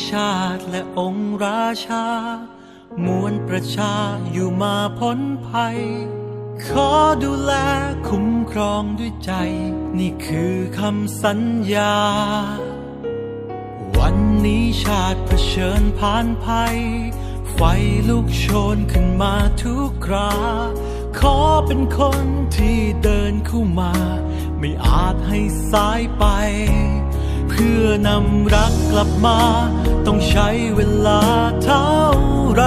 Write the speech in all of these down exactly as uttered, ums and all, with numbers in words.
ชาติและองค์ราชามวลประชาอยู่มาพ้นภัยขอดูแลคุ้มครองด้วยใจนี่คือคำสัญญาวันนี้ชาติเผชิญผ่านภัยไฟลุกโชนขึ้นมาทุกคราขอเป็นคนที่เดินเข้ามาไม่อาจให้สายไปเพื่อนำรักกลับมาต้องใช้เวลาเท่าไร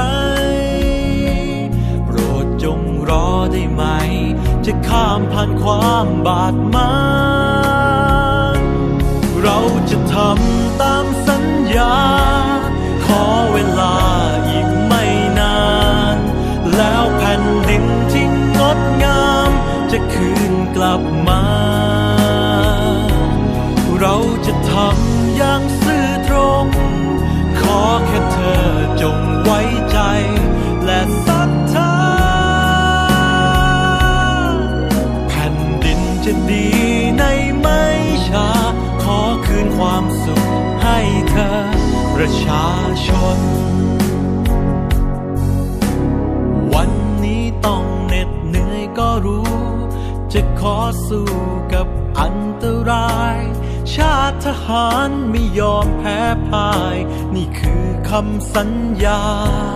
โปรดจงรอได้ไหมจะข้ามผ่านความบาดหมางเราจะทำตามสัญญาขอเวลาอีกไม่นานแล้วแผ่นดินที่งดงามจะคืนกลับมาเราจะทำอย่างซื่อตรงขอแค่เธอจงไว้ใจและศรัทธาแผ่นดินจะดีในไม่ช้าขอคืนความสุขให้เธอประชาชนวันนี้ต้องเหน็ดเหนื่อยก็รู้จะขอสู้กับอันตรายชาติทหารไม่ยอมแพ้พ่ายนี่คือคำสัญญา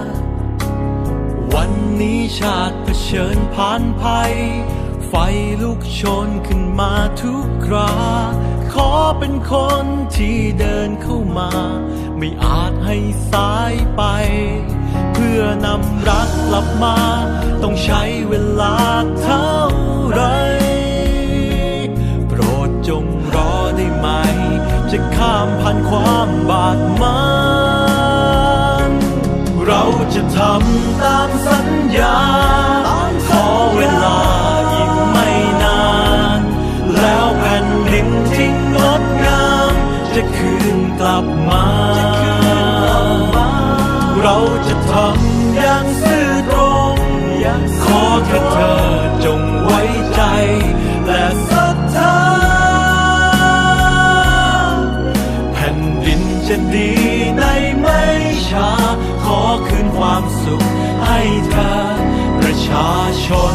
วันนี้ชาติเผชิญผ่านภัยไฟลุกโชนขึ้นมาทุกคราขอเป็นคนที่เดินเข้ามาไม่อาจให้สายไปเพื่อนำรักกลับมาต้องใช้เวลาเท่าไรโปรดจงรอได้ไหมจะข้ามผ่านความบาดหมางเราจะทำตามสัญญาขอเวลาอีกไม่นานแล้วแผ่นดินที่งดงามจะคืนกลับมาเราจะทำอย่างซื่อตรงขอแค่เธอจงไว้ใจและศรัทธาแผ่นดินจะดีในไม่ช้าขอคืนความสุขให้เธอประชาชน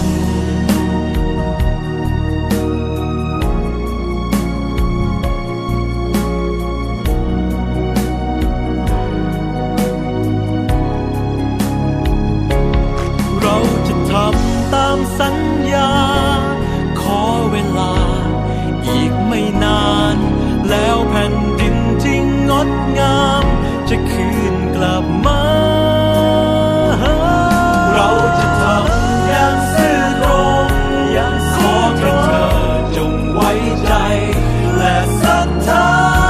เราจะทำตามสัญญาขอเวลาอีกไม่นานแล้วแผ่นดินที่งดงามจะคืนกลับมาเราจะทำอย่างซื่อตรงขอแค่เธอจงไว้ใจและศรัทธา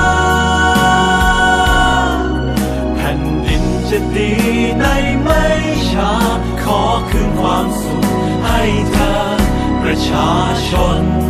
แผ่นดินจะดีในไม่ช้าขอคืนความสุขให้เธอประชาชน